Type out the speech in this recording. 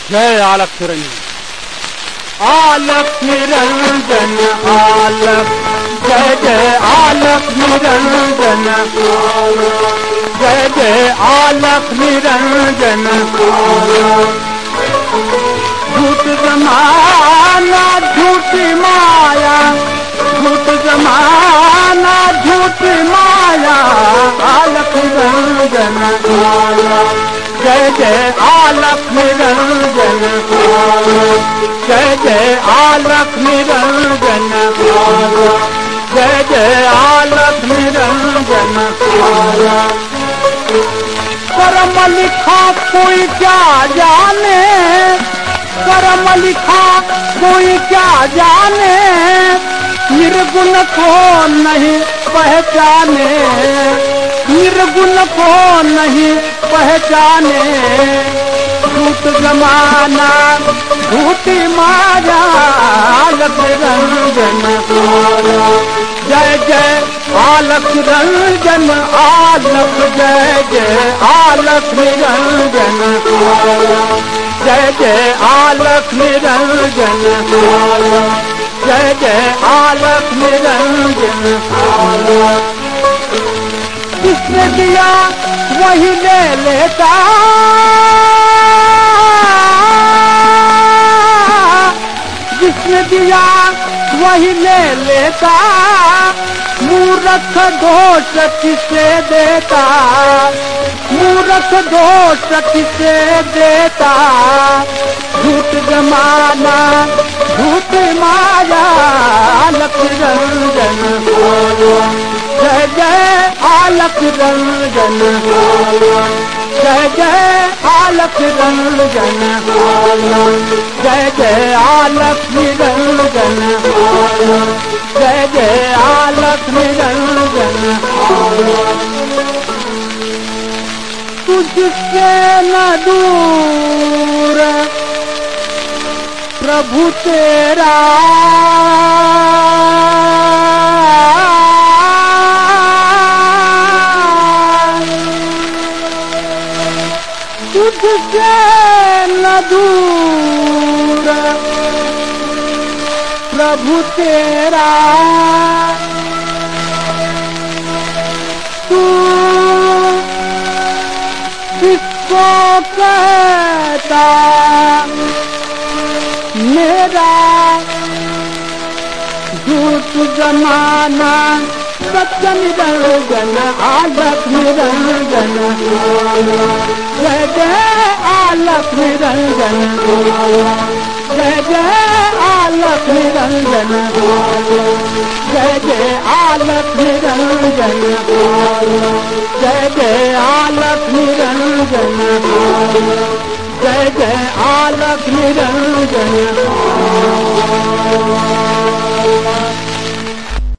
जय आलक निरंजन। आलक निरंजन आलक, जय जय आलक निरंजन, जय जय आलक निरंजन। झूठ जमाना झूठी माया, झूठ जमाना झूठी माया, आलक निरंजन आलक, जय जय आलक निरंजन, जय जय आलक निरंजन, जय जय आलक निरंजन। कर्म लिखा कोई क्या जाने, कर्म लिखा कोई क्या जाने, निर्गुण को नहीं पहचाने, निर्गुण को नहीं पहचाने। झूठ जमाना झूठी माया, आलक निरंजन जय जय आलक निरंजन आलक, जय जय आलक निरंजन, जय जय आलक निरंजन, जय जय आलक निरंजन। जिसने दिया वही ले लेता, जिसने दिया वही ले लेता, मूर्ख दोष किसे देता, मूर्ख दोष किसे देता। झूठ जमाना झूठ माया, आलक निरंजन जय जय आलक निरंजन, जय जय आलक निरंजन, जय जय आलक निरंजन, जय जय आलक निरंजन। तुझसे न दूर प्रभु तेरा, तुझसे न दूर प्रभु तेरा। तू किसको कहता मेरा, झूठ जमाना सत्य निरंजन आलक निरंजन, जय जय आलक निरंजन, जय जय आलक निरंजन, जय जय आलक निरंजन, जय जय आलक निरंजन, जय जय आलक निरंजन।